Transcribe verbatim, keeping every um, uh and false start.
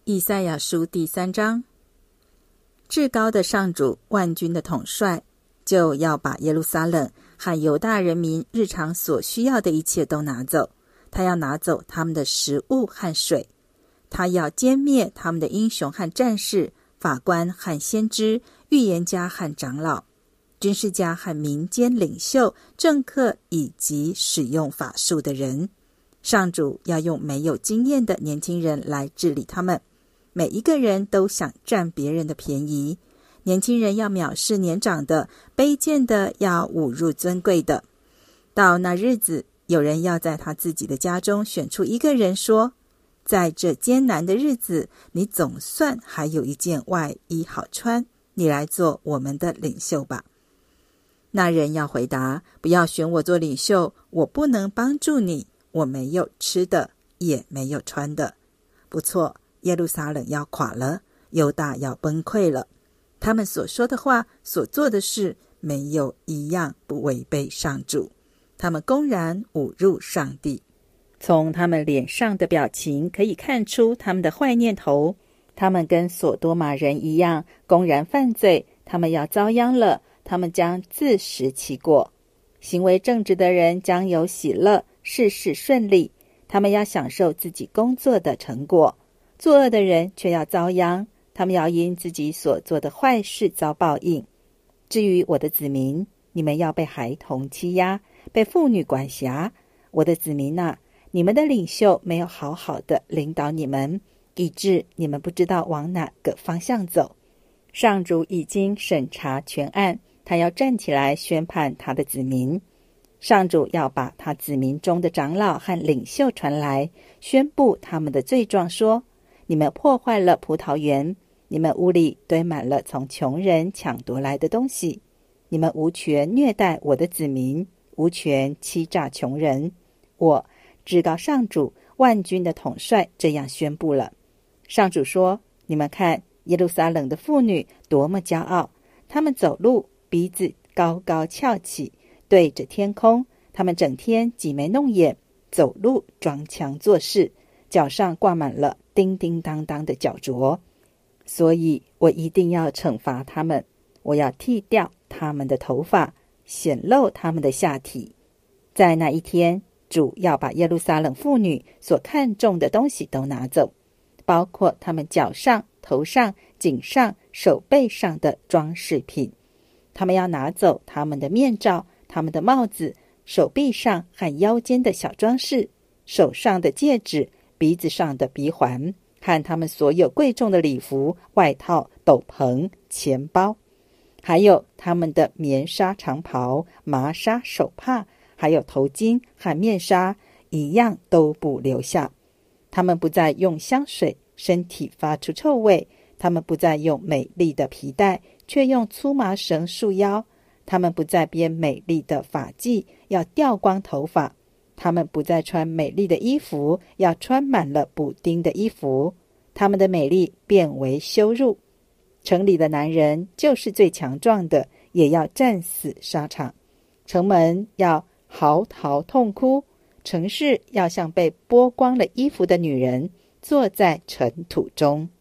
以赛亚书第三章，至高的上主，万军的统帅，就要把耶路撒冷和犹大人民日常所需要的一切都拿走。他要拿走他们的食物和水，他要歼灭他们的英雄和战士，法官和先知，预言家和长老，军事家和民间领袖，政客以及使用法术的人。上主要用没有经验的年轻人来治理他们，每一个人都想占别人的便宜。年轻人要藐视年长的，卑贱的要侮辱尊贵的。到那日子，有人要在他自己的家中选出一个人说，在这艰难的日子，你总算还有一件外衣好穿，你来做我们的领袖吧。那人要回答，不要选我做领袖，我不能帮助你，我没有吃的，也没有穿的。不错，耶路撒冷要垮了，犹大要崩溃了。他们所说的话，所做的事，没有一样不违背上主。他们公然侮辱上帝。从他们脸上的表情可以看出他们的坏念头。他们跟所多玛人一样，公然犯罪。他们要遭殃了，他们将自食其果。行为正直的人将有喜乐，事事顺利。他们要享受自己工作的成果。作恶的人却要遭殃，他们要因自己所做的坏事遭报应。至于我的子民，你们要被孩童欺压，被妇女管辖。我的子民啊，你们的领袖没有好好的领导你们，以致你们不知道往哪个方向走。上主已经审查全案，他要站起来宣判他的子民。上主要把他子民中的长老和领袖传来，宣布他们的罪状，说，你们破坏了葡萄园，你们屋里堆满了从穷人抢夺来的东西，你们无权虐待我的子民，无权欺诈穷人。我至高上主，万军的统帅这样宣布了。上主说，你们看耶路撒冷的妇女多么骄傲，她们走路鼻子高高翘起，对着天空，她们整天挤眉弄眼，走路装腔作势，脚上挂满了叮叮当当的脚镯。所以我一定要惩罚他们，我要剃掉他们的头发，显露他们的下体。在那一天，主要把耶路撒冷妇女所看重的东西都拿走，包括他们脚上、头上、颈上、手背上的装饰品。他们要拿走他们的面罩、他们的帽子、手臂上和腰间的小装饰、手上的戒指、鼻子上的鼻环，和他们所有贵重的礼服、外套、斗篷、钱包，还有他们的棉纱长袍、麻纱手帕，还有头巾和面纱，一样都不留下。他们不再用香水，身体发出臭味；他们不再用美丽的皮带，却用粗麻绳束腰；他们不再编美丽的发髻，要掉光头发；他们不再穿美丽的衣服，要穿满了补丁的衣服。他们的美丽变为羞辱。城里的男人就是最强壮的，也要战死沙场。城门要嚎啕痛哭，城市要像被剥光了衣服的女人，坐在尘土中。